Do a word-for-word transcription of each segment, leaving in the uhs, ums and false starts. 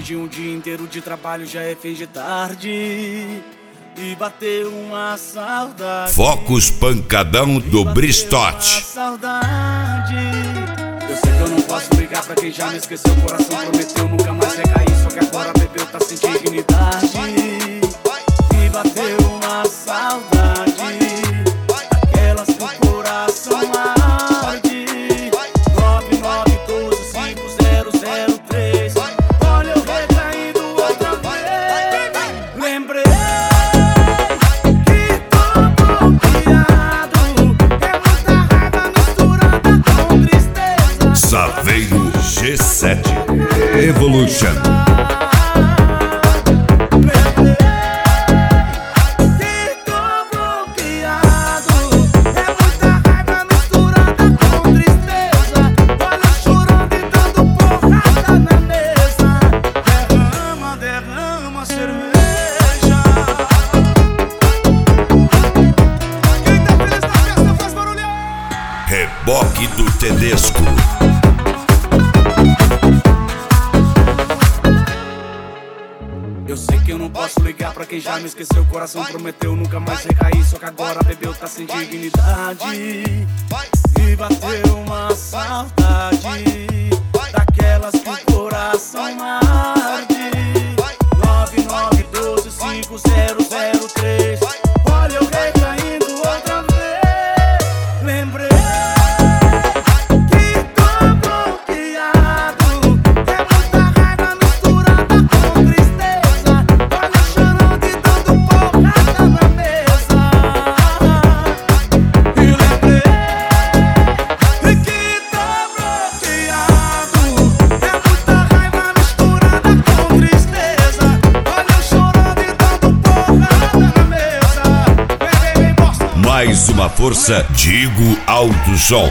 de um dia inteiro de trabalho, já é fim de tarde e bateu uma saudade. Focus Pancadão do Bristote. Saudade. Eu sei que eu não posso ligar pra quem já me esqueceu. O coração prometeu nunca mais recair, só que agora bebeu, tá sem dignidade e bateu uma saudade, aquelas que o coração arde. Nove nove doze cinco zero zero três. Olha eu recaindo outra vez. Lembrei que tô bloqueado, é muita raiva misturada com tristeza. Saveiro G sete Evolution. Reboque do Tedesco. Eu sei que eu não posso ligar pra quem já me esqueceu. O coração prometeu nunca mais recair, só que agora bebeu, tá sem dignidade e bateu uma saudade, daquelas que o coração arde. Nove nove doze cinco zero zero três. Olha eu recaindo outra vez. Lembrei que tô bloqueado, é muita raiva misturada com tristeza. Olha eu chorando e dando porrada na mesa. E lembrei que tô bloqueado, é muita raiva misturada com tristeza. Olha eu chorando e dando porrada na mesa. Vem, vem, vem, bosta. Mais uma força, Digo Alto Som.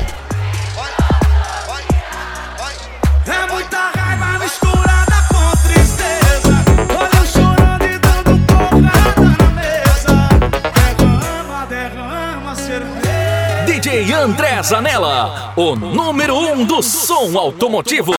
É muita raiva misturada com tristeza. Olha eu chorando e dando porrada na mesa. Derrama, derrama cerveja. D J André Zanella, o número um do som automotivo.